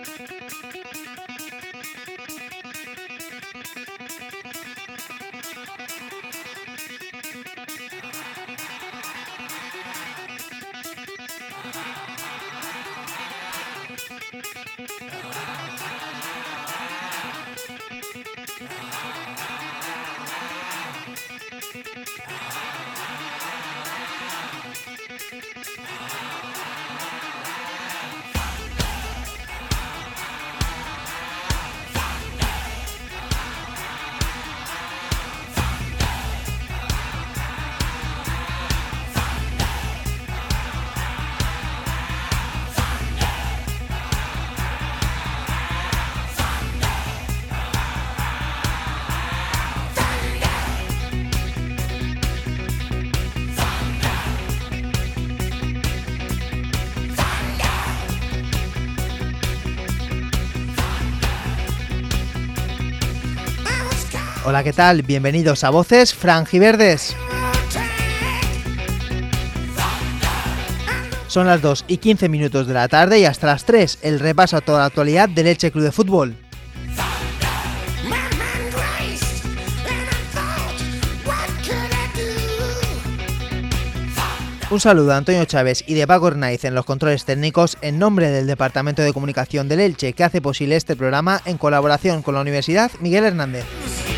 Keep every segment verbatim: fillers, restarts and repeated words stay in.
Hola, ¿qué tal? Bienvenidos a Voces Franjiverdes. Son las dos y quince minutos de la tarde y hasta las tres el repaso a toda la actualidad del Elche Club de Fútbol. Un saludo a Antonio Chávez y de Paco Hernández en los controles técnicos en nombre del Departamento de Comunicación del Elche, que hace posible este programa en colaboración con la Universidad Miguel Hernández.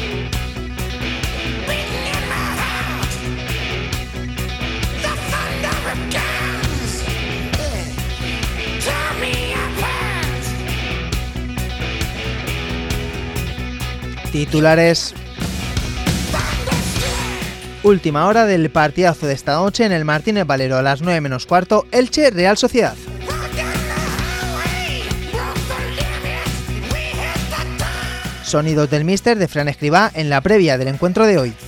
Titulares. Última hora del partidazo de esta noche en el Martínez Valero a las nueve menos cuarto, Elche Real Sociedad. Sonidos del míster de Fran Escribá en la previa del encuentro de hoy.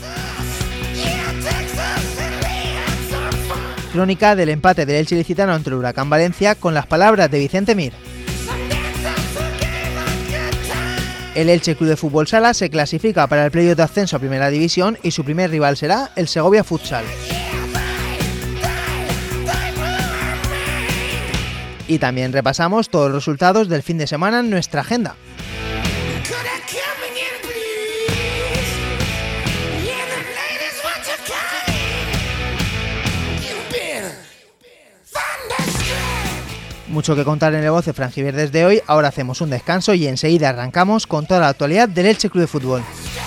Crónica del empate del Elche ilicitano ante el Huracán Valencia con las palabras de Vicente Mir. El Elche Club de Fútbol Sala se clasifica para el playoff de ascenso a Primera División y su primer rival será el Segovia Futsal. Y también repasamos todos los resultados del fin de semana en nuestra agenda. Mucho que contar en el Voces Franjiverdes de hoy. Ahora hacemos un descanso y enseguida arrancamos con toda la actualidad del Elche Club de Fútbol.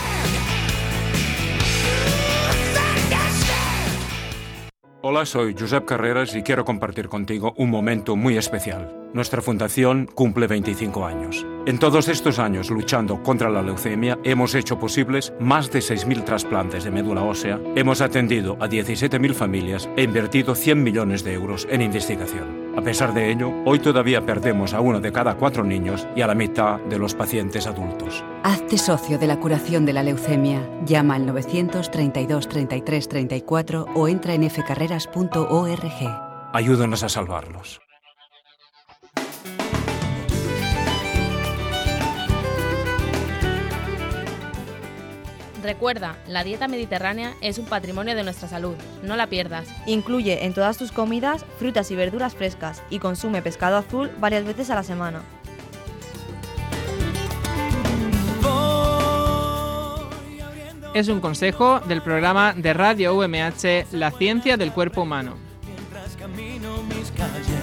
Hola, soy Josep Carreras y quiero compartir contigo un momento muy especial. Nuestra fundación cumple veinticinco años. En todos estos años luchando contra la leucemia hemos hecho posibles más de seis mil trasplantes de médula ósea, hemos atendido a diecisiete mil familias e invertido cien millones de euros en investigación. A pesar de ello, hoy todavía perdemos a uno de cada cuatro niños y a la mitad de los pacientes adultos. Hazte socio de la curación de la leucemia. Llama al novecientos treinta y dos treinta y tres treinta y cuatro o entra en f carreras punto org. Ayúdanos a salvarlos. Recuerda, la dieta mediterránea es un patrimonio de nuestra salud. No la pierdas. Incluye en todas tus comidas frutas y verduras frescas y consume pescado azul varias veces a la semana. Es un consejo del programa de Radio U M H La Ciencia del Cuerpo Humano. Mientras camino mis calles.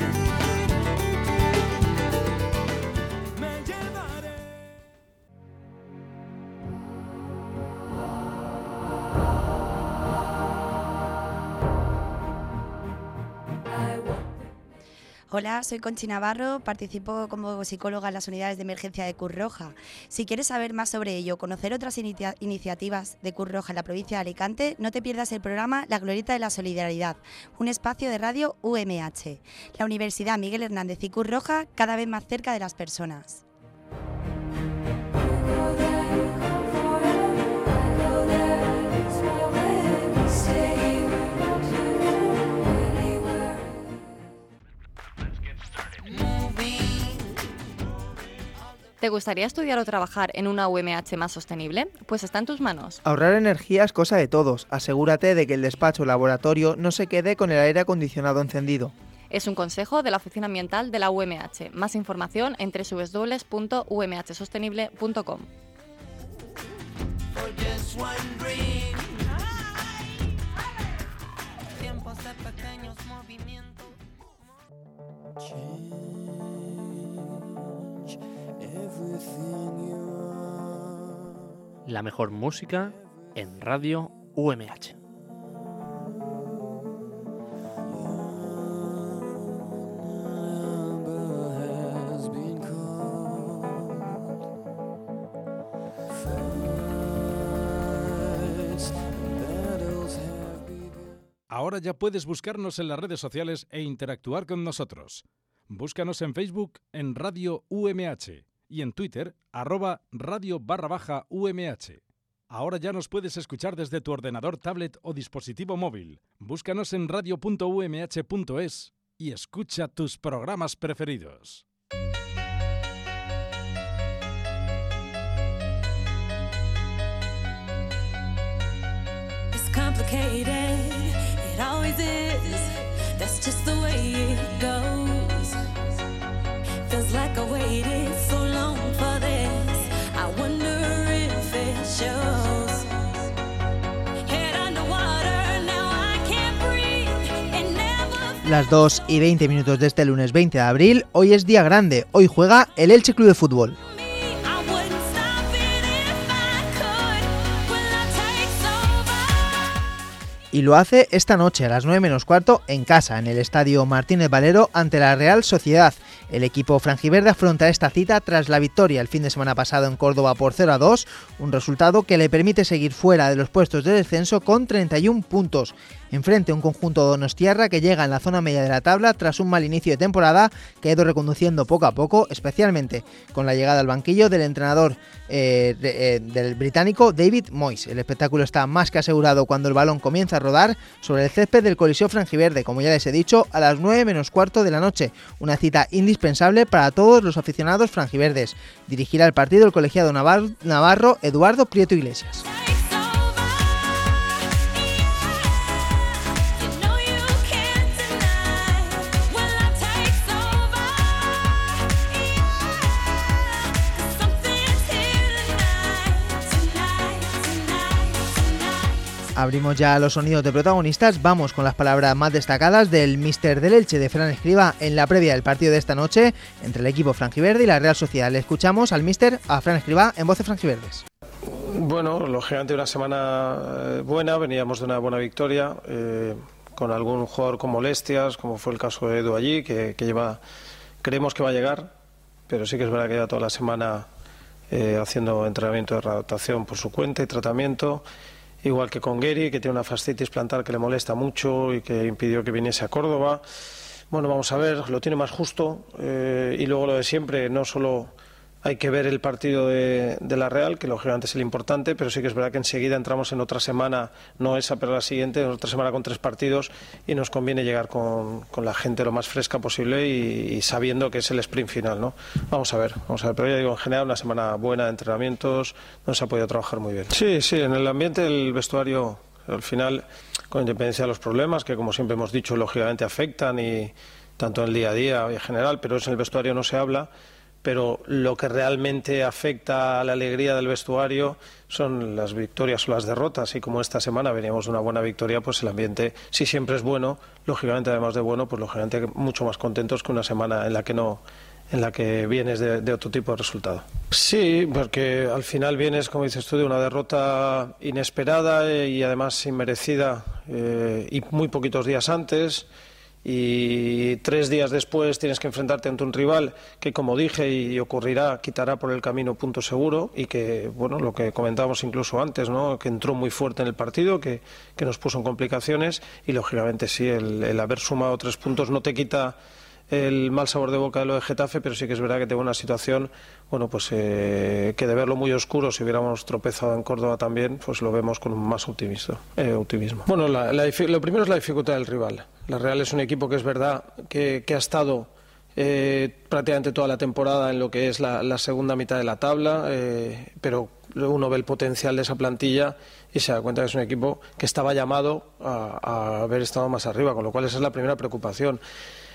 Hola, soy Conchi Navarro, participo como psicóloga en las unidades de emergencia de Cruz Roja. Si quieres saber más sobre ello o conocer otras inicia- iniciativas de Cruz Roja en la provincia de Alicante, no te pierdas el programa La Glorieta de la Solidaridad, un espacio de radio U M H. La Universidad Miguel Hernández y Cruz Roja cada vez más cerca de las personas. ¿Te gustaría estudiar o trabajar en una U M H más sostenible? Pues está en tus manos. Ahorrar energía es cosa de todos. Asegúrate de que el despacho o laboratorio no se quede con el aire acondicionado encendido. Es un consejo de la Oficina Ambiental de la U M H. Más información en doble u doble u doble u punto u m h sostenible punto com. La mejor música en Radio U M H. Ahora ya puedes buscarnos en las redes sociales e interactuar con nosotros. Búscanos en Facebook en Radio U M H y en Twitter arroba radio barra baja U M H. Ahora ya nos puedes escuchar desde tu ordenador, tablet o dispositivo móvil. Búscanos en radio punto u m h punto es y escucha tus programas preferidos. It's complicated, it always is. That's just the way it goes. Feels like I waited so long for this. I wonder if it shows. Head underwater, now I can't breathe. It never... Las dos y veinte minutos de este lunes veinte de abril, hoy es día grande, hoy juega el Elche Club de Fútbol. Y lo hace esta noche a las nueve menos cuarto en casa, en el Estadio Martínez Valero, ante la Real Sociedad. El equipo franjiverde afronta esta cita tras la victoria el fin de semana pasado en Córdoba por cero a dos, un resultado que le permite seguir fuera de los puestos de descenso con treinta y un puntos. Enfrente un conjunto donostiarra que llega en la zona media de la tabla tras un mal inicio de temporada que ha ido reconduciendo poco a poco, especialmente con la llegada al banquillo del entrenador eh, de, eh, del británico David Moyes. El espectáculo está más que asegurado cuando el balón comienza a rodar sobre el césped del Coliseo franjiverde, como ya les he dicho, a las nueve menos cuarto de la noche. Una cita indispensable para todos los aficionados franjiverdes. Dirigirá el partido el colegiado navar- navarro Eduardo Prieto Iglesias. Abrimos ya los sonidos de protagonistas, vamos con las palabras más destacadas del míster del Elche, de Fran Escribá, en la previa del partido de esta noche entre el equipo franjiverde y la Real Sociedad. Le escuchamos al míster, a Fran Escribá, en Voces Franjiverdes. Bueno, lógicamente una semana buena, veníamos de una buena victoria, eh, con algún jugador con molestias, como fue el caso de Edu allí, que, que lleva, creemos que va a llegar, pero sí que es verdad que lleva toda la semana eh, haciendo entrenamiento de readaptación por su cuenta y tratamiento. Igual que con Gary, que tiene una fascitis plantar que le molesta mucho y que impidió que viniese a Córdoba. Bueno, vamos a ver, lo tiene más justo. Eh, y luego lo de siempre, no solo hay que ver el partido de, de la Real, que lógicamente es el importante, pero sí que es verdad que enseguida entramos en otra semana, no esa, pero la siguiente, en otra semana con tres partidos, y nos conviene llegar con, con la gente lo más fresca posible y, y sabiendo que es el sprint final, ¿no? Vamos a ver, vamos a ver, pero ya digo, en general una semana buena de entrenamientos, no se ha podido trabajar muy bien. Sí, sí, en el ambiente del vestuario, al final, con independencia de los problemas, que como siempre hemos dicho, lógicamente afectan, y tanto en el día a día y en general, pero eso en el vestuario no se habla. Pero lo que realmente afecta a la alegría del vestuario son las victorias o las derrotas, y como esta semana veníamos de una buena victoria, pues el ambiente, si siempre es bueno, lógicamente además de bueno, pues lógicamente mucho más contentos que una semana en la que no, en la que vienes de, de otro tipo de resultado. Sí, porque al final vienes, como dices tú, de una derrota inesperada y además inmerecida, eh, y muy poquitos días antes. Y tres días después tienes que enfrentarte ante un rival que, como dije y ocurrirá, quitará por el camino punto seguro, y que, bueno, lo que comentábamos incluso antes, ¿no?, que entró muy fuerte en el partido, que, que nos puso en complicaciones, y lógicamente sí, el, el haber sumado tres puntos no te quita el mal sabor de boca de lo de Getafe, pero sí que es verdad que tengo una situación, bueno, pues eh, que de verlo muy oscuro, si hubiéramos tropezado en Córdoba también, pues lo vemos con más optimismo. Eh, optimismo. Bueno, la, la, lo primero es la dificultad del rival. La Real es un equipo que es verdad que, que ha estado eh, prácticamente toda la temporada en lo que es la, la segunda mitad de la tabla, eh, pero uno ve el potencial de esa plantilla y se da cuenta que es un equipo que estaba llamado a, a haber estado más arriba, con lo cual esa es la primera preocupación.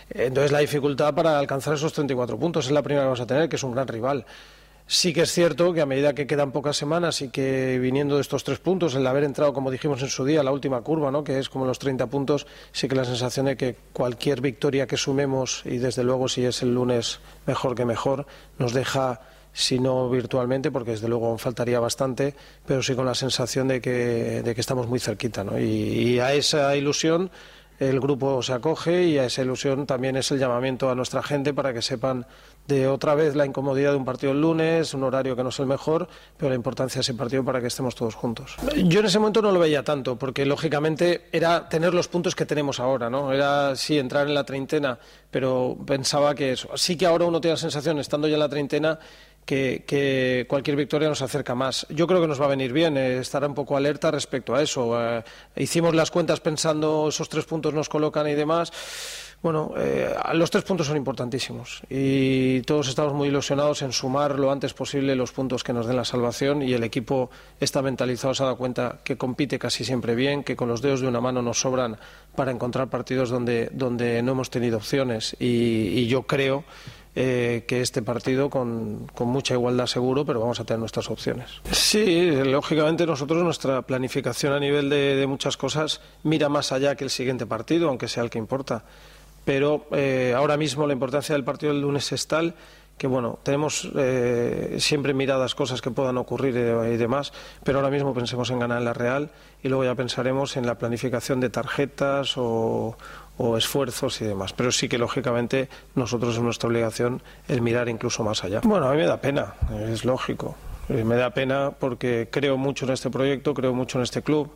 Entonces la dificultad para alcanzar esos treinta y cuatro puntos es la primera que vamos a tener, que es un gran rival. Sí que es cierto que a medida que quedan pocas semanas y que viniendo de estos tres puntos, el haber entrado, como dijimos en su día, la última curva, ¿no?, que es como los treinta puntos, sí que la sensación de que cualquier victoria que sumemos, y desde luego si es el lunes mejor que mejor, nos deja, si no virtualmente, porque desde luego aún faltaría bastante, pero sí con la sensación de que, de que estamos muy cerquita, ¿no? Y, y a esa ilusión el grupo se acoge, y a esa ilusión también es el llamamiento a nuestra gente para que sepan de otra vez la incomodidad de un partido el lunes, un horario que no es el mejor, pero la importancia de ese partido para que estemos todos juntos. Yo en ese momento no lo veía tanto, porque lógicamente era tener los puntos que tenemos ahora, ¿no? Era sí entrar en la treintena, pero pensaba que eso. Sí que ahora uno tiene la sensación, estando ya en la treintena, Que, que cualquier victoria nos acerca más. Yo creo que nos va a venir bien eh, estar un poco alerta respecto a eso. Eh, hicimos las cuentas pensando esos tres puntos nos colocan y demás. Bueno, eh, los tres puntos son importantísimos y todos estamos muy ilusionados en sumar lo antes posible los puntos que nos den la salvación, y el equipo está mentalizado, se ha dado cuenta que compite casi siempre bien, que con los dedos de una mano nos sobran para encontrar partidos donde, donde no hemos tenido opciones, y, y yo creo Eh, que este partido con, con mucha igualdad seguro, pero vamos a tener nuestras opciones. Sí, lógicamente nosotros nuestra planificación a nivel de, de muchas cosas mira más allá que el siguiente partido, aunque sea el que importa, pero eh, ahora mismo la importancia del partido del lunes es tal que bueno, tenemos eh, siempre miradas cosas que puedan ocurrir y, y demás, pero ahora mismo pensemos en ganar en la Real y luego ya pensaremos en la planificación de tarjetas o, o esfuerzos y demás. Pero sí que lógicamente nosotros es nuestra obligación el mirar incluso más allá. Bueno, a mí me da pena, es lógico, me da pena porque creo mucho en este proyecto, creo mucho en este club.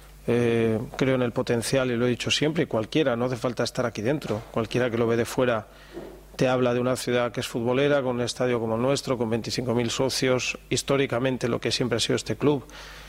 Eh, creo en el potencial y lo he dicho siempre, y cualquiera, no hace falta estar aquí dentro, cualquiera que lo ve de fuera te habla de una ciudad que es futbolera, con un estadio como el nuestro, con veinticinco mil socios, históricamente lo que siempre ha sido este club.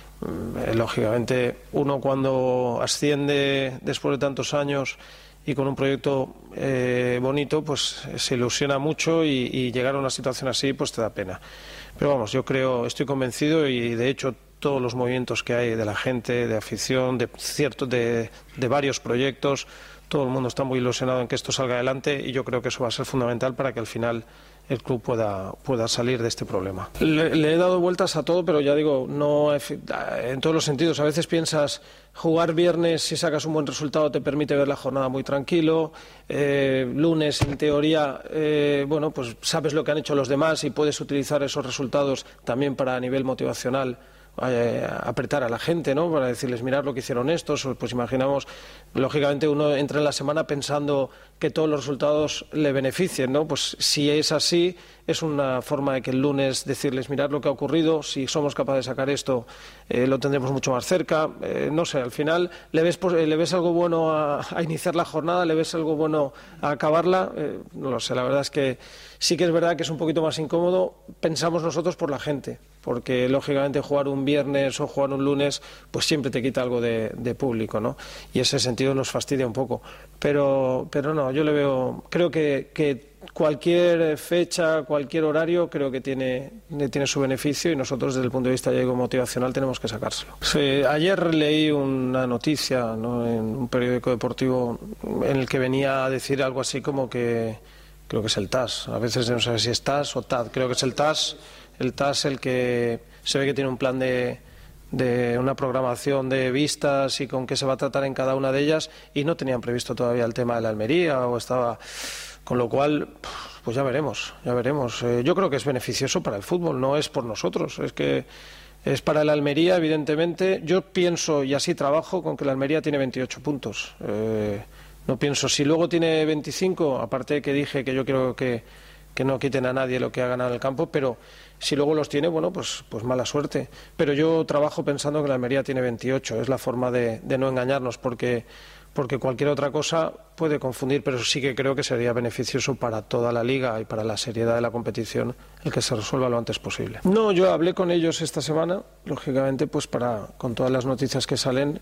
Eh, lógicamente, uno cuando asciende después de tantos años y con un proyecto eh, bonito, pues se ilusiona mucho y, y llegar a una situación así, pues te da pena. Pero vamos, yo creo, estoy convencido y de hecho todos los movimientos que hay de la gente, de afición, de cierto, de, de varios proyectos, todo el mundo está muy ilusionado en que esto salga adelante y yo creo que eso va a ser fundamental para que al final el club pueda, pueda salir de este problema. Le, le he dado vueltas a todo, pero ya digo, no en todos los sentidos. A veces piensas, jugar viernes si sacas un buen resultado te permite ver la jornada muy tranquilo, eh, lunes en teoría, eh, bueno, pues sabes lo que han hecho los demás y puedes utilizar esos resultados también para a nivel motivacional. Eh, apretar a la gente, ¿no? Para decirles, mirad lo que hicieron estos. Pues imaginamos, lógicamente uno entra en la semana pensando que todos los resultados le beneficien, ¿no? Pues si es así, es una forma de que el lunes decirles, mirad lo que ha ocurrido, si somos capaces de sacar esto, eh, lo tendremos mucho más cerca. Eh, no sé, al final, ¿le ves, le ves algo bueno a, a iniciar la jornada? ¿Le ves algo bueno a acabarla? Eh, no lo sé, la verdad es que sí que es verdad que es un poquito más incómodo, pensamos nosotros por la gente, porque lógicamente jugar un viernes o jugar un lunes pues siempre te quita algo de, de público, ¿no? Y ese sentido nos fastidia un poco, pero, pero no, yo le veo, creo que, que cualquier fecha, cualquier horario creo que tiene, tiene su beneficio y nosotros desde el punto de vista ya digo, motivacional tenemos que sacárselo. Sí, ayer leí una noticia, ¿no?, en un periódico deportivo en el que venía a decir algo así como que creo que es el T A S, a veces no sé si es T A S o T A D, creo que es el T A S, el T A S el que se ve que tiene un plan de, de una programación de vistas y con qué se va a tratar en cada una de ellas y no tenían previsto todavía el tema de la Almería o estaba, con lo cual pues ya veremos, ya veremos. Eh, yo creo que es beneficioso para el fútbol, no es por nosotros, es que es para la Almería evidentemente. Yo pienso y así trabajo con que la Almería tiene veintiocho puntos. Eh, No pienso, si luego tiene veinticinco, aparte de que dije que yo quiero que, que no quiten a nadie lo que ha ganado en el campo, pero si luego los tiene, bueno, pues, pues mala suerte. Pero yo trabajo pensando que la Almería tiene veintiocho, es la forma de, de no engañarnos, porque, porque cualquier otra cosa puede confundir, pero sí que creo que sería beneficioso para toda la Liga y para la seriedad de la competición el que se resuelva lo antes posible. No, yo hablé con ellos esta semana, lógicamente, pues para, con todas las noticias que salen,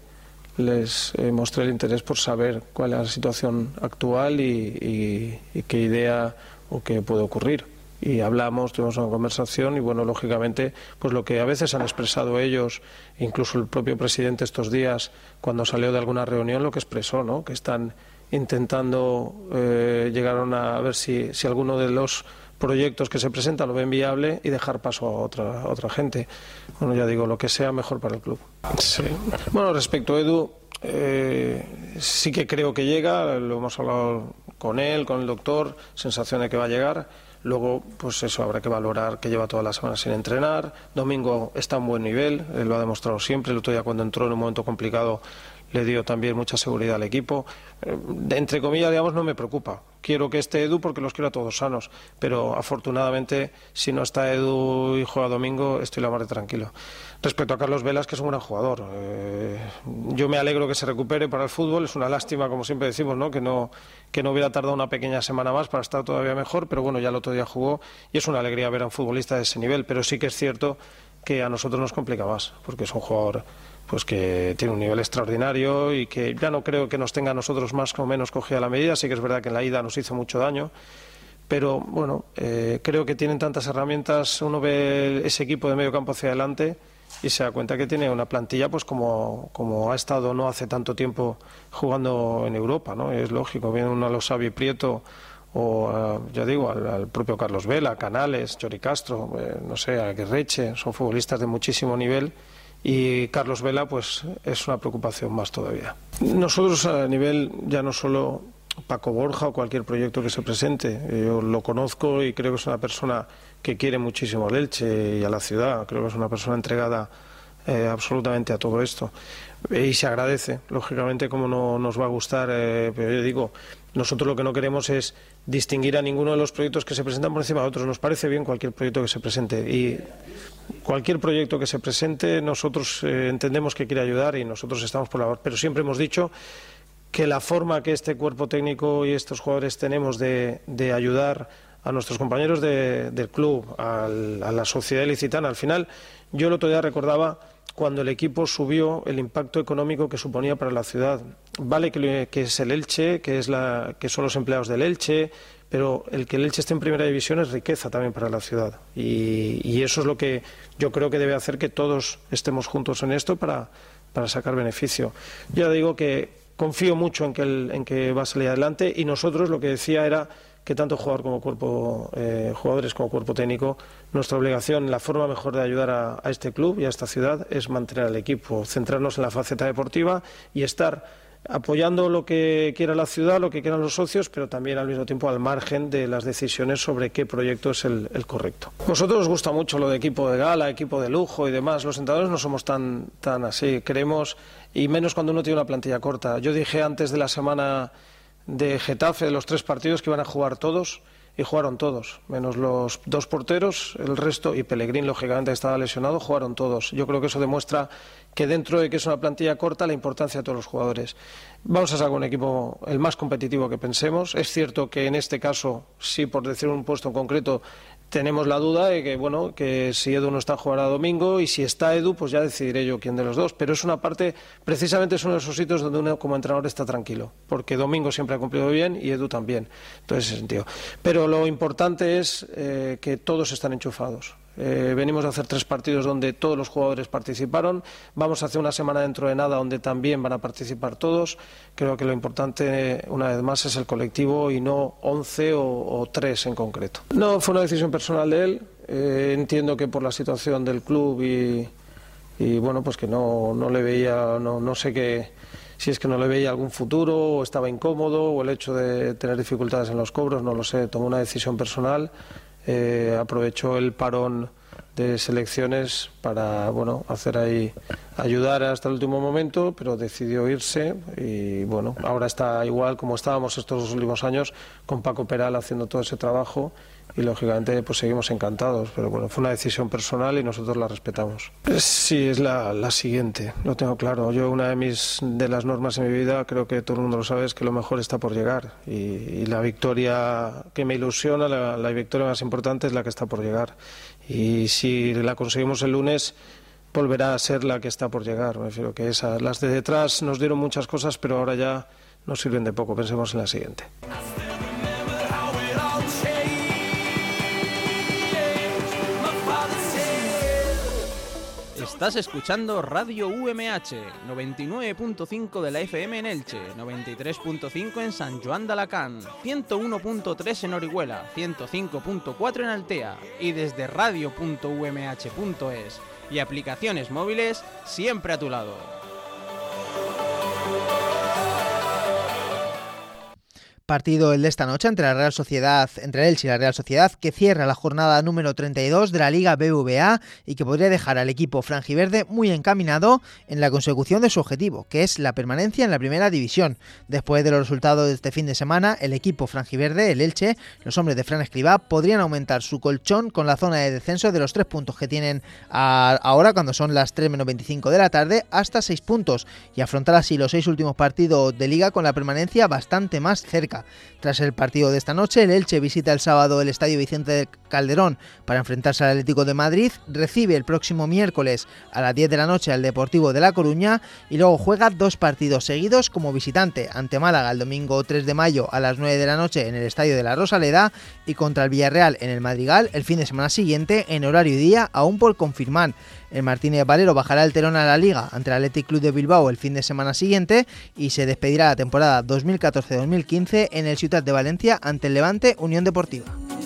les eh, mostré el interés por saber cuál es la situación actual y, y, y qué idea o qué puede ocurrir. Y hablamos, tuvimos una conversación y bueno, lógicamente, pues lo que a veces han expresado ellos, incluso el propio presidente estos días, cuando salió de alguna reunión, lo que expresó, ¿no?, que están intentando eh, llegar a, una, a ver si, si alguno de los proyectos que se presentan lo ven viable y dejar paso a otra, a otra gente. Bueno, ya digo, lo que sea mejor para el club. Sí. Bueno, respecto a Edu, eh, sí que creo que llega, lo hemos hablado con él, con el doctor, sensación de que va a llegar. Luego, pues eso, habrá que valorar que lleva toda la semana sin entrenar. Domingo está a un buen nivel, él lo ha demostrado siempre. El otro día, cuando entró en un momento complicado, le dio también mucha seguridad al equipo. Eh, entre comillas, digamos, no me preocupa. Quiero que esté Edu porque los quiero a todos sanos, pero afortunadamente, si no está Edu y juega domingo, estoy la mar de tranquilo. Respecto a Carlos Velas, que es un gran jugador, eh, yo me alegro que se recupere para el fútbol. Es una lástima, como siempre decimos, ¿no? Que no que no hubiera tardado una pequeña semana más para estar todavía mejor, pero bueno, ya el otro día jugó y es una alegría ver a un futbolista de ese nivel, pero sí que es cierto que a nosotros nos complica más, porque es un jugador pues que tiene un nivel extraordinario y que ya no creo que nos tenga a nosotros más o menos cogida la medida. Sí que es verdad que en la ida nos hizo mucho daño, pero bueno, eh, creo que tienen tantas herramientas. Uno ve ese equipo de medio campo hacia adelante y se da cuenta que tiene una plantilla pues como, como ha estado no hace tanto tiempo jugando en Europa, ¿no? Es lógico, viene uno a los Xavi Prieto o a, ya digo, al, al propio Carlos Vela, Canales, Chori Castro, eh, no sé, Aguirreche, son futbolistas de muchísimo nivel. Y Carlos Vela pues es una preocupación más todavía. Nosotros a nivel ya no solo Paco Borja o cualquier proyecto que se presente, yo lo conozco y creo que es una persona que quiere muchísimo al Elche y a la ciudad, creo que es una persona entregada eh, absolutamente a todo esto y se agradece, lógicamente, como no nos va a gustar, eh, pero yo digo, nosotros lo que no queremos es distinguir a ninguno de los proyectos que se presentan por encima de otros. Nos parece bien cualquier proyecto que se presente y cualquier proyecto que se presente nosotros eh, entendemos que quiere ayudar y nosotros estamos por la labor, pero siempre hemos dicho que la forma que este cuerpo técnico y estos jugadores tenemos de, de ayudar a nuestros compañeros de, del club, al, a la sociedad ilicitana, al final, yo el otro día recordaba cuando el equipo subió el impacto económico que suponía para la ciudad. Vale que, que es el Elche, que, es la, que son los empleados del Elche, pero el que el Elche esté en primera división es riqueza también para la ciudad. Y, y eso es lo que yo creo que debe hacer que todos estemos juntos en esto para, para sacar beneficio. Ya digo que confío mucho en que, el, en que va a salir adelante y nosotros lo que decía era que tanto jugador como cuerpo, eh, jugadores como cuerpo técnico, nuestra obligación, la forma mejor de ayudar a, a este club y a esta ciudad es mantener al equipo, centrarnos en la faceta deportiva y estar apoyando lo que quiera la ciudad, lo que quieran los socios, pero también al mismo tiempo al margen de las decisiones sobre qué proyecto es el, el correcto. Nosotros nos gusta mucho lo de equipo de gala, equipo de lujo y demás. Los entrenadores no somos tan, tan así, creemos, y menos cuando uno tiene una plantilla corta. Yo dije antes de la semana de Getafe, de los tres partidos, que iban a jugar todos, y jugaron todos, menos los dos porteros, el resto, y Pellegrín, lógicamente, estaba lesionado, jugaron todos. Yo creo que eso demuestra que dentro de que es una plantilla corta, la importancia de todos los jugadores. Vamos a sacar un equipo el más competitivo que pensemos. Es cierto que en este caso, sí, por decir un puesto en concreto, tenemos la duda de que, bueno, que si Edu no está, jugará domingo, y si está Edu, pues ya decidiré yo quién de los dos. Pero es una parte, precisamente es uno de esos sitios donde uno como entrenador está tranquilo, porque Domingo siempre ha cumplido bien y Edu también. Entonces, en ese sentido. Pero lo importante es eh, que todos están enchufados. Eh, venimos a hacer tres partidos donde todos los jugadores participaron. Vamos a hacer una semana dentro de nada donde también van a participar todos. Creo que lo importante, una vez más, es el colectivo y no once o, o tres en concreto. No, fue una decisión personal de él. Eh, entiendo que por la situación del club y, y bueno, pues que no, no le veía, no, no sé qué, si es que no le veía algún futuro o estaba incómodo o el hecho de tener dificultades en los cobros, no lo sé. Tomó una decisión personal. Eh, aprovechó el parón de selecciones para, bueno, hacer ahí, ayudar hasta el último momento, pero decidió irse y bueno, ahora está igual como estábamos estos dos últimos años, con Paco Peral haciendo todo ese trabajo y lógicamente pues seguimos encantados, pero bueno, fue una decisión personal y nosotros la respetamos. Sí, es la, la siguiente, lo tengo claro. Yo, una de mis de las normas en mi vida, creo que todo el mundo lo sabe, es que lo mejor está por llegar y, y la victoria que me ilusiona, la, la victoria más importante es la que está por llegar, y si la conseguimos el lunes volverá a ser la que está por llegar. Me refiero que esa, las de detrás nos dieron muchas cosas, pero ahora ya nos sirven de poco. Pensemos en la siguiente. Estás escuchando Radio U M H, noventa y nueve punto cinco de la F M en Elche, noventa y tres punto cinco en San Joan de Alacant, ciento uno punto tres en Orihuela, ciento cinco punto cuatro en Altea y desde radio punto u m h punto es y aplicaciones móviles siempre a tu lado. Partido el de esta noche entre la Real Sociedad, entre el Elche y la Real Sociedad, que cierra la jornada número treinta y dos de la Liga B B V A y que podría dejar al equipo franjiverde muy encaminado en la consecución de su objetivo, que es la permanencia en la primera división. Después de los resultados de este fin de semana, el equipo franjiverde, el Elche, los hombres de Fran Escribá, podrían aumentar su colchón con la zona de descenso de los tres puntos que tienen a, ahora, cuando son las tres menos veinticinco de la tarde, hasta seis puntos, y afrontar así los seis últimos partidos de Liga con la permanencia bastante más cerca. Tras el partido de esta noche, el Elche visita el sábado el Estadio Vicente del Calderón para enfrentarse al Atlético de Madrid, recibe el próximo miércoles a las diez de la noche al Deportivo de La Coruña y luego juega dos partidos seguidos como visitante ante Málaga el domingo tres de mayo a las nueve de la noche en el Estadio de la Rosaleda y contra el Villarreal en el Madrigal el fin de semana siguiente en horario y día aún por confirmar. El Martínez Valero bajará el telón a la Liga ante el Athletic Club de Bilbao el fin de semana siguiente y se despedirá la temporada dos mil catorce dos mil quince en el Ciutat de Valencia ante el Levante Unión Deportiva.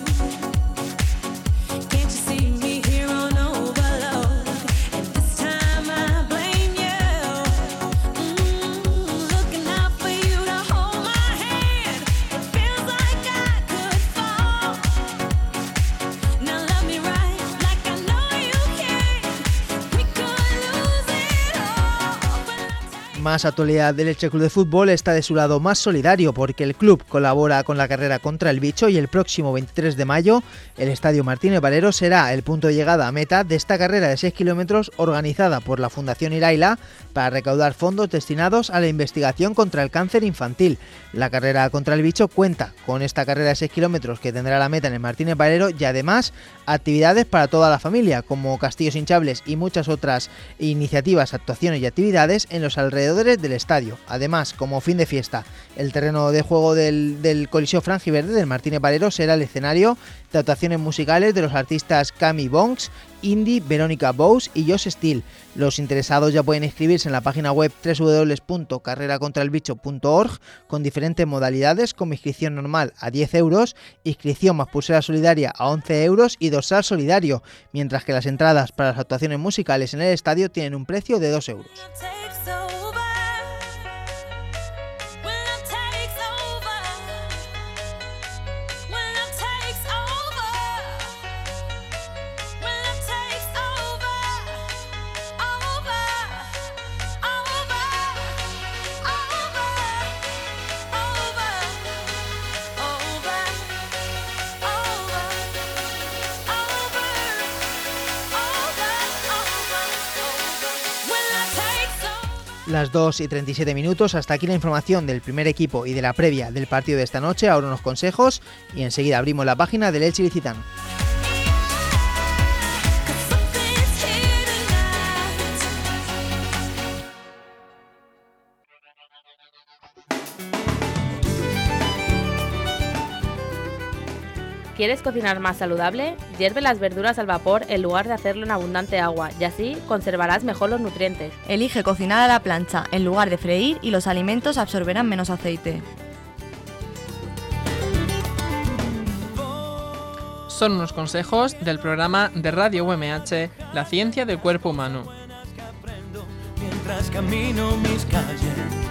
Más actualidad del Elche Club de Fútbol está de su lado más solidario porque el club colabora con la carrera contra el bicho y el próximo veintitrés de mayo el Estadio Martínez Valero será el punto de llegada a meta de esta carrera de seis kilómetros organizada por la Fundación Iraila para recaudar fondos destinados a la investigación contra el cáncer infantil. La carrera contra el bicho cuenta con esta carrera de seis kilómetros que tendrá la meta en el Martínez Valero y además actividades para toda la familia como castillos hinchables y muchas otras iniciativas, actuaciones y actividades en los alrededores del estadio. Además, como fin de fiesta, el terreno de juego del, del Coliseo Franjiverde del Martínez Valero será el escenario de actuaciones musicales de los artistas Cami Bongs, Indy, Verónica Bous y Josh Steele. Los interesados ya pueden inscribirse en la página web doble u doble u doble u punto carrera contra el bicho punto org con diferentes modalidades como inscripción normal a diez euros, inscripción más pulsera solidaria a once euros y dorsal solidario, mientras que las entradas para las actuaciones musicales en el estadio tienen un precio de dos euros. Las dos y treinta y siete minutos, hasta aquí la información del primer equipo y de la previa del partido de esta noche. Ahora unos consejos y enseguida abrimos la página del Elche Ilicitano. ¿Quieres cocinar más saludable? Hierve las verduras al vapor en lugar de hacerlo en abundante agua y así conservarás mejor los nutrientes. Elige cocinar a la plancha en lugar de freír y los alimentos absorberán menos aceite. Son unos consejos del programa de Radio U M H, La ciencia del cuerpo humano. Mientras camino mis calles.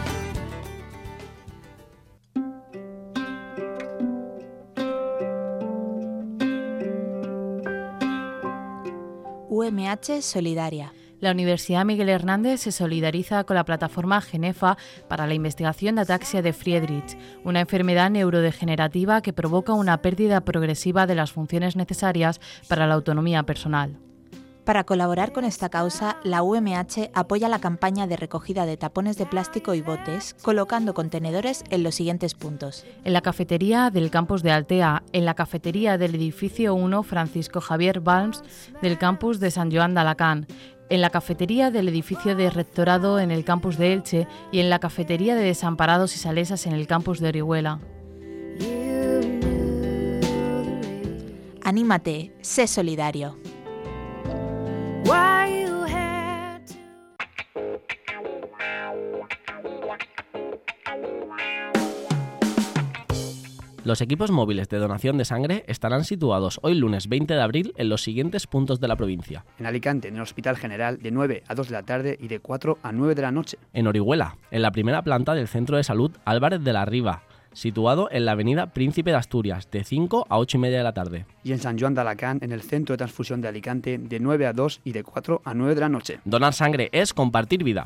U M H Solidaria. La Universidad Miguel Hernández se solidariza con la plataforma Genefa para la investigación de ataxia de Friedreich, una enfermedad neurodegenerativa que provoca una pérdida progresiva de las funciones necesarias para la autonomía personal. Para colaborar con esta causa, la U M H apoya la campaña de recogida de tapones de plástico y botes, colocando contenedores en los siguientes puntos. En la cafetería del campus de Altea, en la cafetería del edificio uno Francisco Javier Balms del campus de San Joan de Alacant, en la cafetería del edificio de Rectorado en el campus de Elche y en la cafetería de Desamparados y Salesas en el campus de Orihuela. Anímate, sé solidario. Los equipos móviles de donación de sangre estarán situados hoy lunes veinte de abril en los siguientes puntos de la provincia. En Alicante, en el Hospital General, de nueve a dos de la tarde y de cuatro a nueve de la noche. En Orihuela, en la primera planta del Centro de Salud Álvarez de la Riva, situado en la avenida Príncipe de Asturias, de cinco a ocho y media de la tarde. Y en San Joan de Alacán, en el Centro de Transfusión de Alicante, de nueve a dos y de cuatro a nueve de la noche. Donar sangre es compartir vida.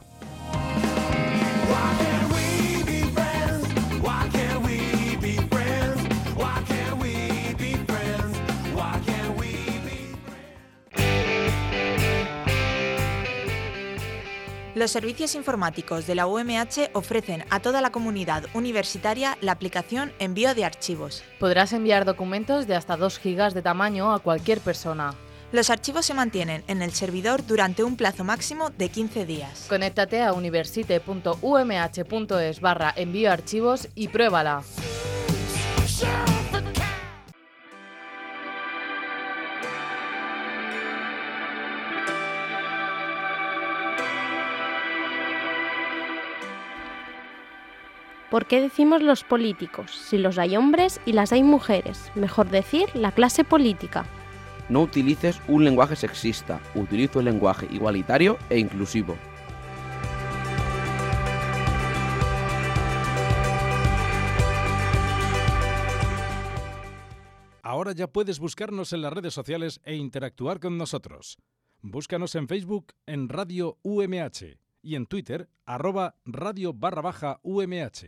Los servicios informáticos de la U M H ofrecen a toda la comunidad universitaria la aplicación Envío de Archivos. Podrás enviar documentos de hasta dos gigas de tamaño a cualquier persona. Los archivos se mantienen en el servidor durante un plazo máximo de quince días. Conéctate a universite punto u m h punto es barra envío archivos y pruébala. ¿Por qué decimos los políticos? Si los hay hombres y las hay mujeres, mejor decir la clase política. No utilices un lenguaje sexista, utilizo el lenguaje igualitario e inclusivo. Ahora ya puedes buscarnos en las redes sociales e interactuar con nosotros. Búscanos en Facebook en Radio U M H y en Twitter arroba radio barra baja U M H.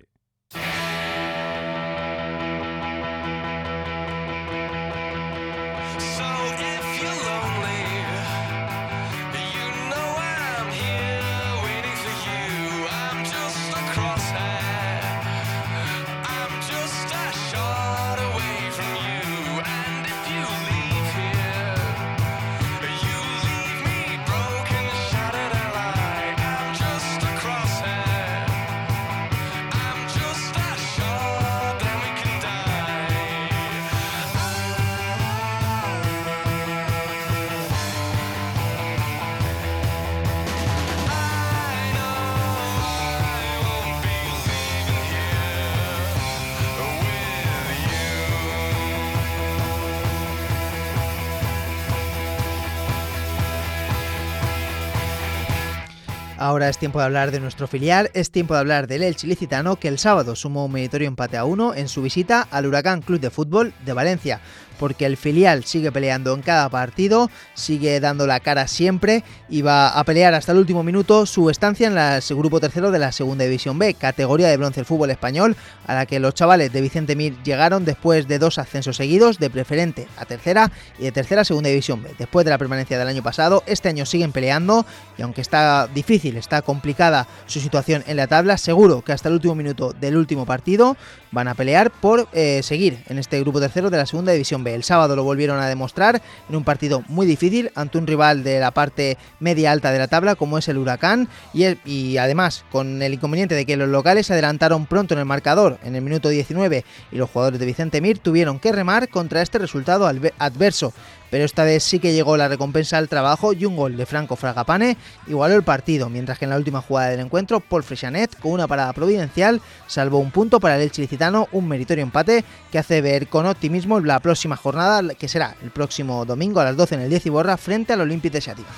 Ahora es tiempo de hablar de nuestro filial, es tiempo de hablar del Elche ilicitano, que el sábado sumó un meritorio empate a uno en su visita al Huracán Club de Fútbol de Valencia, porque el filial sigue peleando en cada partido, sigue dando la cara siempre y va a pelear hasta el último minuto su estancia en el grupo tercero de la Segunda División B, categoría de bronce del fútbol español, a la que los chavales de Vicente Mir llegaron después de dos ascensos seguidos, de preferente a tercera y de tercera a Segunda División B. Después de la permanencia del año pasado, este año siguen peleando y aunque está difícil, está complicada su situación en la tabla, seguro que hasta el último minuto del último partido van a pelear por eh, seguir en este grupo tercero de la Segunda División B. El sábado lo volvieron a demostrar en un partido muy difícil ante un rival de la parte media alta de la tabla como es el Huracán y, el, y además con el inconveniente de que los locales se adelantaron pronto en el marcador en el minuto diecinueve y los jugadores de Vicente Mir tuvieron que remar contra este resultado adverso. Pero esta vez sí que llegó la recompensa al trabajo y un gol de Franco Fragapane igualó el partido, mientras que en la última jugada del encuentro Paul Freixanet, con una parada providencial, salvó un punto para el Elche ilicitano, un meritorio empate que hace ver con optimismo la próxima jornada, que será el próximo domingo a las doce en el diez Iborra frente al Olympique de Xàtiva.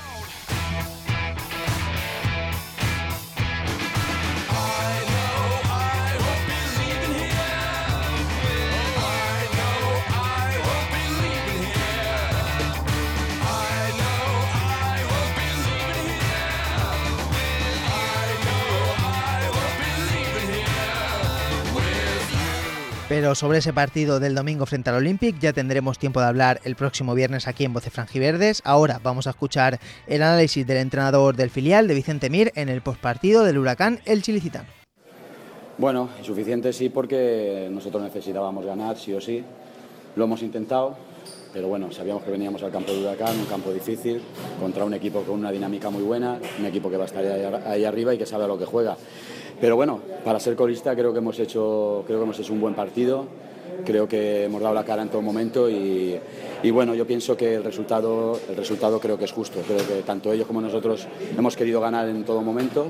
Pero sobre ese partido del domingo frente al Olympique ya tendremos tiempo de hablar el próximo viernes aquí en Voces Franjiverdes. Ahora vamos a escuchar el análisis del entrenador del filial de Vicente Mir en el postpartido del Huracán Elche ilicitano. Bueno, insuficiente sí, porque nosotros necesitábamos ganar sí o sí. Lo hemos intentado, pero bueno, sabíamos que veníamos al campo de Huracán, un campo difícil, contra un equipo con una dinámica muy buena, un equipo que va a estar ahí, ahí arriba y que sabe a lo que juega. Pero bueno, para ser colista creo que hemos hecho, creo que hemos hecho un buen partido, creo que hemos dado la cara en todo momento y, y bueno, yo pienso que el resultado, el resultado creo que es justo, creo que tanto ellos como nosotros hemos querido ganar en todo momento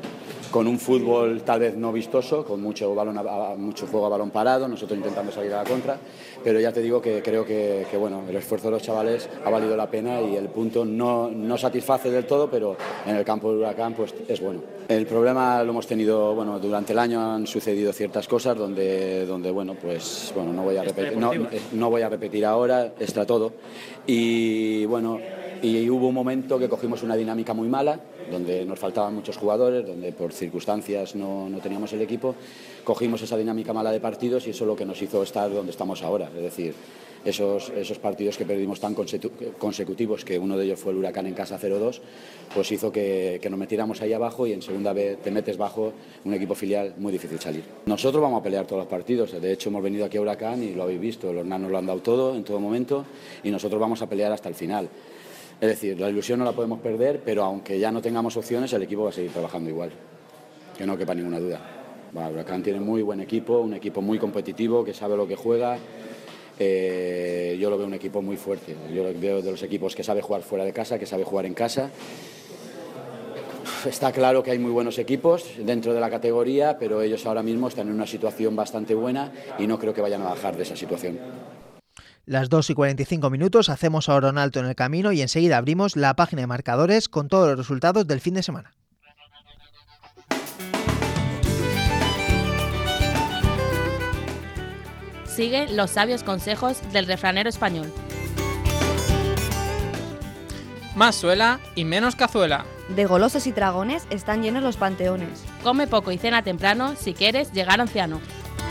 con un fútbol tal vez no vistoso, con mucho, balón a, mucho juego a balón parado, nosotros intentando salir a la contra, pero ya te digo que creo que, que bueno, el esfuerzo de los chavales ha valido la pena y el punto no, no satisface del todo, pero en el campo del Huracán pues, es bueno. El problema lo hemos tenido, bueno, durante el año han sucedido ciertas cosas donde, donde bueno, pues bueno, no voy a repetir, no, no voy a repetir ahora, está todo, y bueno, y hubo un momento que cogimos una dinámica muy mala, donde nos faltaban muchos jugadores, donde por circunstancias no, no teníamos el equipo, cogimos esa dinámica mala de partidos y eso es lo que nos hizo estar donde estamos ahora, es decir, esos, esos partidos que perdimos tan consecutivos, que uno de ellos fue el Huracán en casa cero dos, pues hizo que, que nos metiéramos ahí abajo y en segunda vez te metes bajo un equipo filial, muy difícil salir. Nosotros vamos a pelear todos los partidos, de hecho hemos venido aquí a Huracán y lo habéis visto, los nanos lo han dado todo en todo momento y nosotros vamos a pelear hasta el final. Es decir, la ilusión no la podemos perder, pero aunque ya no tengamos opciones, el equipo va a seguir trabajando igual, que no quepa ninguna duda. Bueno, Huracán tiene muy buen equipo, un equipo muy competitivo, que sabe lo que juega. Eh, yo lo veo un equipo muy fuerte, yo lo veo de los equipos que sabe jugar fuera de casa, que sabe jugar en casa. Está claro que hay muy buenos equipos dentro de la categoría, pero ellos ahora mismo están en una situación bastante buena y no creo que vayan a bajar de esa situación. Las dos y cuarenta y cinco minutos, hacemos ahora un alto en el camino y enseguida abrimos la página de marcadores con todos los resultados del fin de semana. Sigue los sabios consejos del refranero español. Más suela y menos cazuela. De golosos y dragones están llenos los panteones. Come poco y cena temprano si quieres llegar anciano.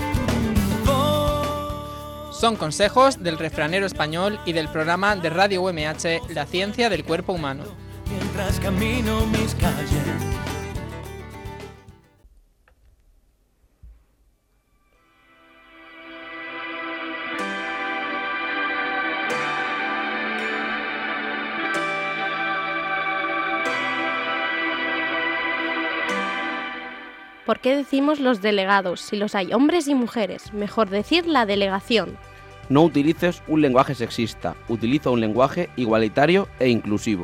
Son consejos del refranero español y del programa de Radio U M H, La ciencia del cuerpo humano. Mientras camino mis calles. ¿Por qué decimos los delegados si los hay hombres y mujeres? Mejor decir la delegación. No utilices un lenguaje sexista, utiliza un lenguaje igualitario e inclusivo.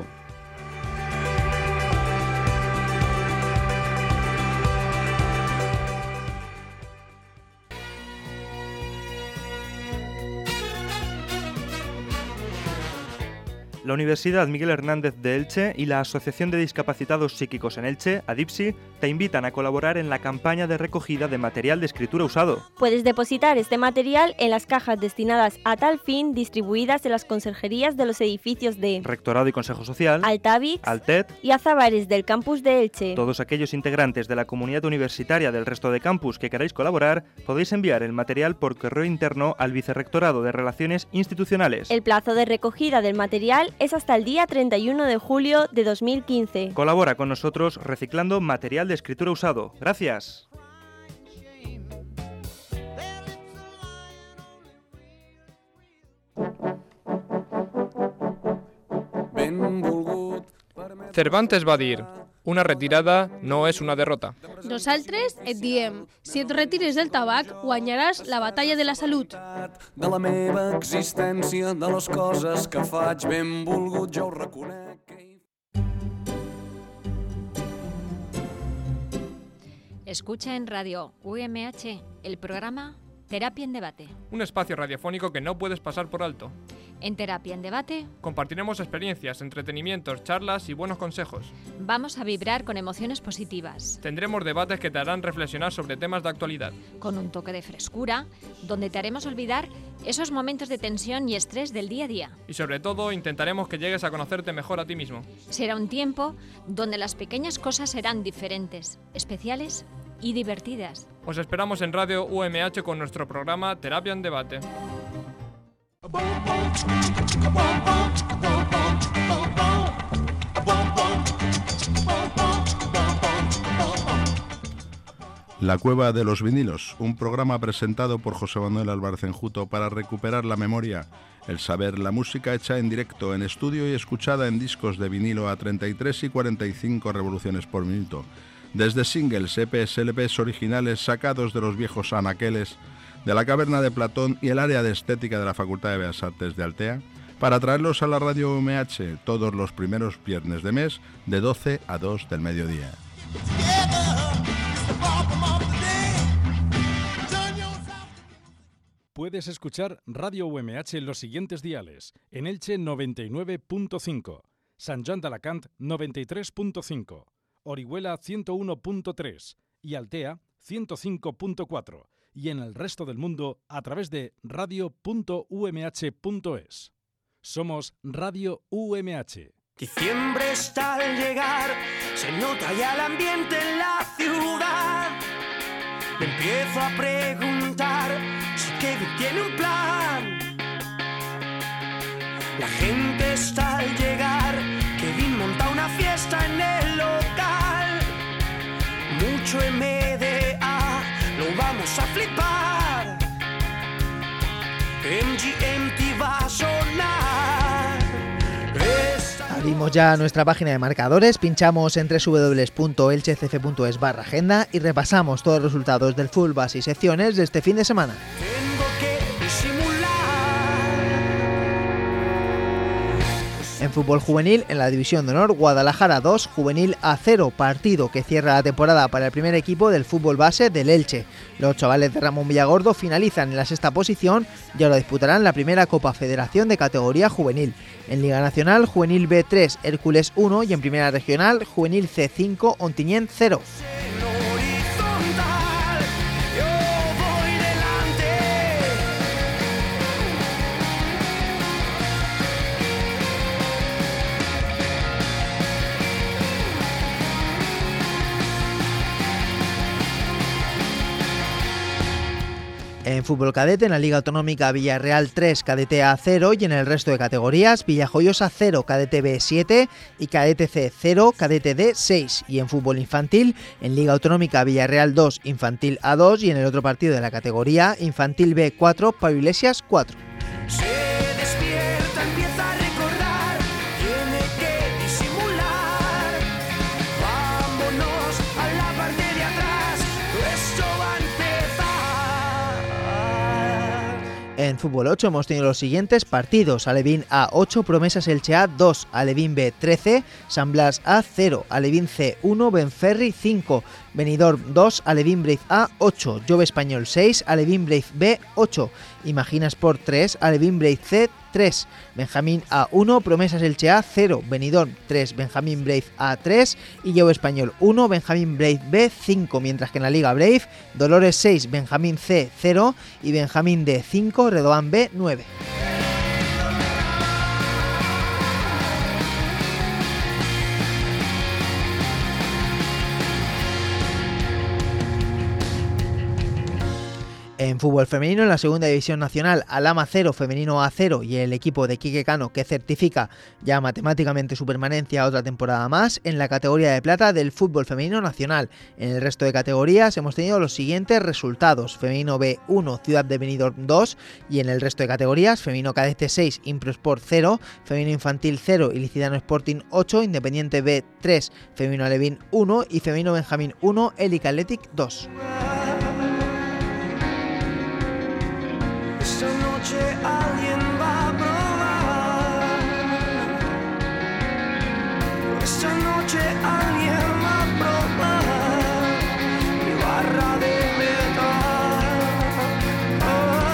La Universidad Miguel Hernández de Elche y la Asociación de Discapacitados Psíquicos en Elche, ADIPSI, te invitan a colaborar en la campaña de recogida de material de escritura usado. Puedes depositar este material en las cajas destinadas a tal fin distribuidas en las conserjerías de los edificios de Rectorado y Consejo Social, Altavix, Altet y Azabares del campus de Elche. Todos aquellos integrantes de la comunidad universitaria del resto de campus que queráis colaborar, podéis enviar el material por correo interno al Vicerrectorado de Relaciones Institucionales. El plazo de recogida del material es hasta el día treinta y uno de julio de dos mil quince. Colabora con nosotros reciclando material de escritura usado. ¡Gracias! Cervantes va dir: una retirada no és una derrota. Nosaltres et diem, si et retires del tabac, guanyaràs la batalla de la salut. De la meva existència, de les coses que faig, benvolgut, jo ho reconec. Escucha en Radio U M H el programa Terapia en Debate. Un espacio radiofónico que no puedes pasar por alto. En Terapia en Debate compartiremos experiencias, entretenimientos, charlas y buenos consejos. Vamos a vibrar con emociones positivas. Tendremos debates que te harán reflexionar sobre temas de actualidad. Con un toque de frescura, donde te haremos olvidar esos momentos de tensión y estrés del día a día. Y sobre todo, intentaremos que llegues a conocerte mejor a ti mismo. Será un tiempo donde las pequeñas cosas serán diferentes, especiales y divertidas. Os esperamos en Radio U M H con nuestro programa Terapia en Debate. La Cueva de los Vinilos, un programa presentado por José Manuel Álvarez Enjuto para recuperar la memoria, el saber, la música hecha en directo, en estudio y escuchada en discos de vinilo a treinta y tres y cuarenta y cinco revoluciones por minuto, desde singles, E Pes, L Pes originales sacados de los viejos anaqueles, de la caverna de Platón y el área de estética de la Facultad de Bellas Artes de Altea, para traerlos a la Radio U M H todos los primeros viernes de mes de doce a dos del mediodía. Puedes escuchar Radio U M H en los siguientes diales. En Elche noventa y nueve punto cinco, Sant Joan d'Alacant noventa y tres punto cinco, Orihuela ciento uno punto tres y Altea ciento cinco punto cuatro. Y en el resto del mundo a través de radio punto u m h punto es. Somos Radio U M H. Diciembre está al llegar, se nota ya el ambiente en la ciudad. Me empiezo a preguntar si Kevin tiene un plan. La gente está al llegar, Kevin monta una fiesta en el local. Mucho M D A, lo vamos a flipar. M G M T va a sonar. Abrimos ya nuestra página de marcadores, pinchamos en doble u doble u doble u punto elche c f punto es barra agenda y repasamos todos los resultados del fútbol base y secciones de este fin de semana. En fútbol juvenil, en la División de Honor, Guadalajara dos, Juvenil A cero, partido que cierra la temporada para el primer equipo del fútbol base del Elche. Los chavales de Ramón Villagordo finalizan en la sexta posición y ahora disputarán la primera Copa Federación de categoría juvenil. En Liga Nacional, Juvenil B tres, Hércules uno y en Primera Regional, Juvenil C cinco, Ontinyent cero. En fútbol cadete, en la Liga Autonómica Villarreal tres, Cadete A cero y en el resto de categorías Villajoyosa cero, Cadete B siete y Cadete C cero, Cadete D seis. Y en fútbol infantil, en Liga Autonómica Villarreal dos, Infantil A dos y en el otro partido de la categoría Infantil B cuatro, Pablo Iglesias cuatro. En fútbol ocho hemos tenido los siguientes partidos: Alevín A ocho, Promesas Elche A dos, Alevín B trece, San Blas A cero, Alevín C uno, Benferri cinco, Benidorm dos, Alevín Brave A ocho, Jove Español seis, Alevín Brave B ocho, Imagina Sport tres, Alevín Brave C tres, Benjamín A uno, Promesas Elche A cero, Benidorm tres, Benjamín Brave A tres y Jove Español uno, Benjamín Brave B cinco, mientras que en la Liga Brave, Dolores seis, Benjamín C cero y Benjamín D cinco, Redoban B nueve. En fútbol femenino, en la segunda división nacional, Alhama cero, Femenino A cero y el equipo de Quique Cano que certifica ya matemáticamente su permanencia otra temporada más en la categoría de plata del fútbol femenino nacional. En el resto de categorías hemos tenido los siguientes resultados: Femenino B uno, Ciudad de Benidorm dos y en el resto de categorías Femenino Cadete seis, Improsport cero, Femenino Infantil cero y Licitano Sporting ocho, Independiente B tres, Femenino Alevín uno y Femenino Benjamín uno, Elic Athletic dos. Esta noche alguien va a probar. Esta noche alguien va a probar mi barra de metal. Oh,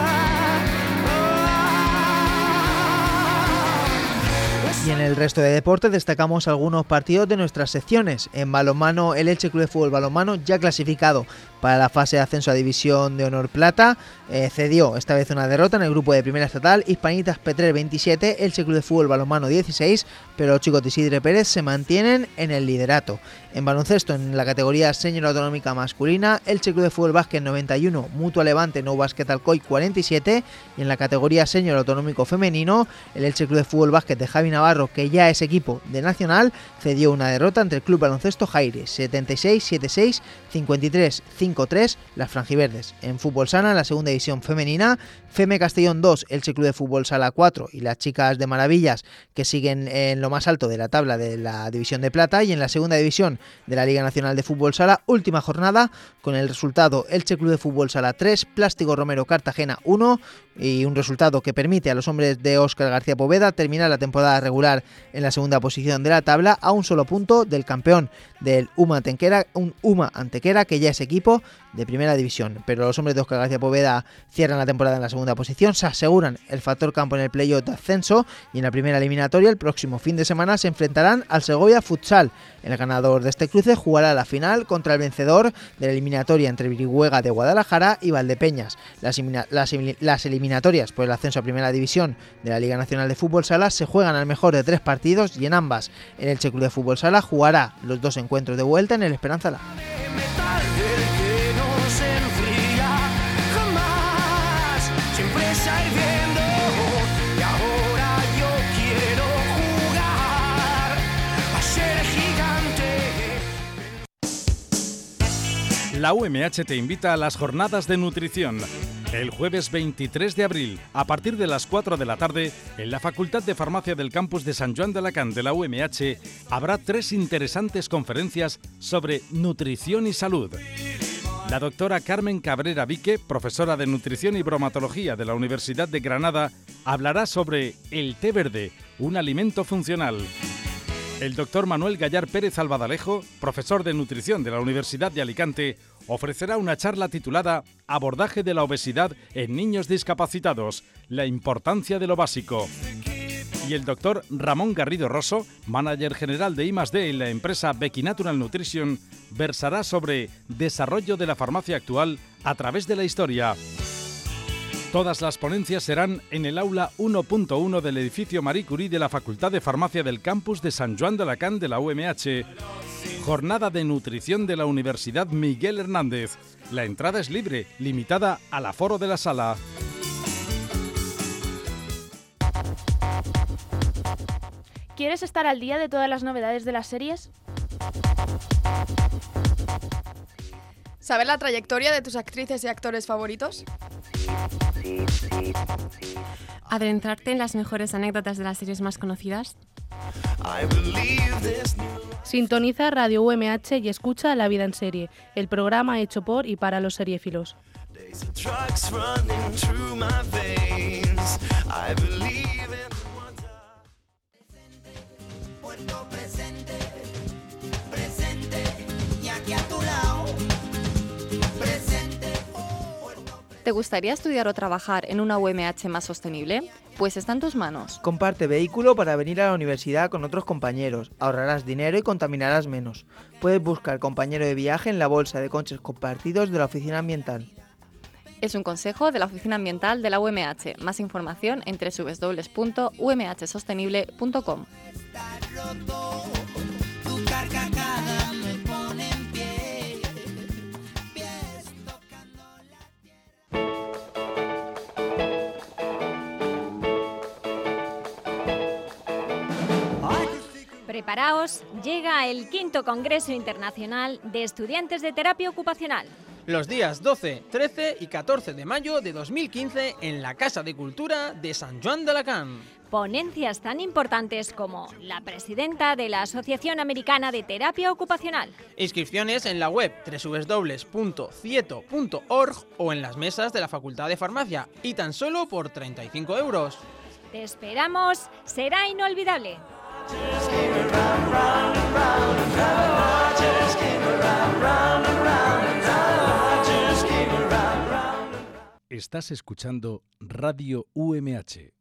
oh, oh. Y en el resto de deportes destacamos algunos partidos de nuestras secciones. En balonmano, el Elche Club de Fútbol Balonmano, ya clasificado para la fase de ascenso a División de Honor Plata, eh, cedió esta vez una derrota en el grupo de Primera Estatal. Hispanitas Petrer veintisiete, Elche Club de Fútbol Balonmano dieciséis, pero los chicos de Isidre Pérez se mantienen en el liderato. En baloncesto, en la categoría Senior Autonómica Masculina, Elche Club de Fútbol Básquet noventa y uno, Mutua Levante No Básquet Alcoy cuarenta y siete, y en la categoría Senior Autonómico Femenino, el Elche Club de Fútbol Básquet de Javi Navarro, que ya es equipo de Nacional, cedió una derrota ante el Club Baloncesto Jaire, setenta y seis setenta y seis, cincuenta y tres cinco tres, las franjiverdes. En fútbol sala, en la segunda división femenina, Feme Castellón dos, Elche Club de Fútbol Sala cuatro y las chicas de Maravillas, que siguen en lo más alto de la tabla de la División de Plata. Y en la segunda división de la Liga Nacional de Fútbol Sala, última jornada, con el resultado Elche Club de Fútbol Sala tres, Plástico Romero Cartagena uno, y un resultado que permite a los hombres de Óscar García Poveda terminar la temporada regular en la segunda posición de la tabla, a un solo punto del campeón del Uma Antequera, un Uma Antequera que ya es equipo ascenso de Primera División. Pero los hombres de Óscar García Poveda cierran la temporada en la segunda posición, se aseguran el factor campo en el playoff de ascenso y en la primera eliminatoria el próximo fin de semana se enfrentarán al Segovia Futsal. El ganador de este cruce jugará la final contra el vencedor de la eliminatoria entre Brihuega de Guadalajara y Valdepeñas. Las, las, las eliminatorias por el ascenso a Primera División de la Liga Nacional de Fútbol Sala se juegan al mejor de tres partidos y en ambas el Elche Club de Fútbol Sala jugará los dos encuentros de vuelta en el Esperanza Lab. La U M H te invita a las jornadas de nutrición. El jueves veintitrés de abril, a partir de las cuatro de la tarde, en la Facultad de Farmacia del campus de San Joan de Alacant de la U M H, habrá tres interesantes conferencias sobre nutrición y salud. La doctora Carmen Cabrera Vique, profesora de Nutrición y Bromatología de la Universidad de Granada, hablará sobre el té verde, un alimento funcional. El doctor Manuel Gallar Pérez Albadalejo, profesor de Nutrición de la Universidad de Alicante, ofrecerá una charla titulada Abordaje de la obesidad en niños discapacitados, la importancia de lo básico. Y el doctor Ramón Garrido Rosso, manager general de I más D en la empresa Becky Natural Nutrition, versará sobre desarrollo de la farmacia actual a través de la historia. Todas las ponencias serán en el aula uno punto uno del edificio Marie Curie de la Facultad de Farmacia del campus de San Joan de Alacant de la U M H. Jornada de nutrición de la Universidad Miguel Hernández. La entrada es libre, limitada al aforo de la sala. ¿Quieres estar al día de todas las novedades de las series? ¿Saber la trayectoria de tus actrices y actores favoritos? ¿Adentrarte en las mejores anécdotas de las series más conocidas? Sintoniza Radio U M H y escucha La Vida en Serie, el programa hecho por y para los seriéfilos. ¿Te gustaría estudiar o trabajar en una U M H más sostenible? Pues está en tus manos. Comparte vehículo para venir a la universidad con otros compañeros. Ahorrarás dinero y contaminarás menos. Puedes buscar compañero de viaje en la bolsa de coches compartidos de la Oficina Ambiental. Es un consejo de la Oficina Ambiental de la U M H. Más información en doble u doble u doble u punto u m h sostenible punto com. Preparaos, llega el quinto Congreso Internacional de Estudiantes de Terapia Ocupacional. Los días doce, trece y catorce de mayo de dos mil quince en la Casa de Cultura de San Joan de Alacant. Ponencias tan importantes como la presidenta de la Asociación Americana de Terapia Ocupacional. Inscripciones en la web doble u doble u doble u punto cieto punto org o en las mesas de la Facultad de Farmacia y tan solo por treinta y cinco euros. Te esperamos, será inolvidable. Estás escuchando Radio U M H.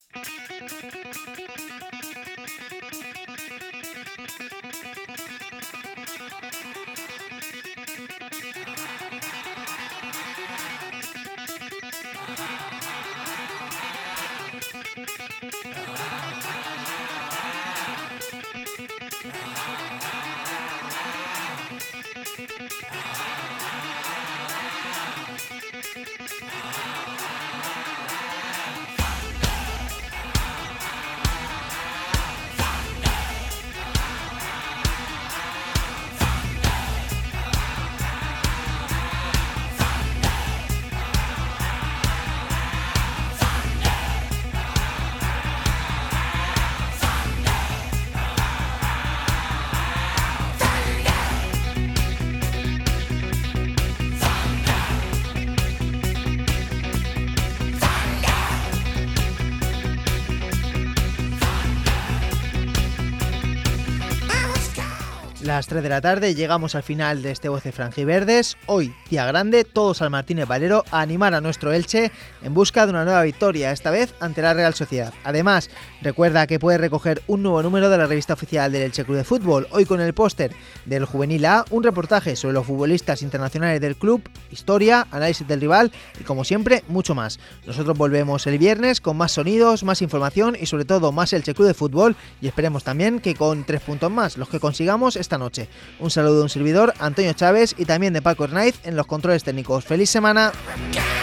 Las tres de la tarde llegamos al final de este Voces Franjiverdes. Hoy, día grande, todos al Martínez Valero a animar a nuestro Elche en busca de una nueva victoria, esta vez ante la Real Sociedad. Además, recuerda que puedes recoger un nuevo número de la revista oficial del Elche Club de Fútbol. Hoy con el póster del Juvenil A, un reportaje sobre los futbolistas internacionales del club, historia, análisis del rival y, como siempre, mucho más. Nosotros volvemos el viernes con más sonidos, más información y, sobre todo, más Elche Club de Fútbol, y esperemos también que con tres puntos más, los que consigamos esta noche. Un saludo de un servidor, Antonio Chávez, y también de Paco Hernáiz en los controles técnicos. ¡Feliz semana!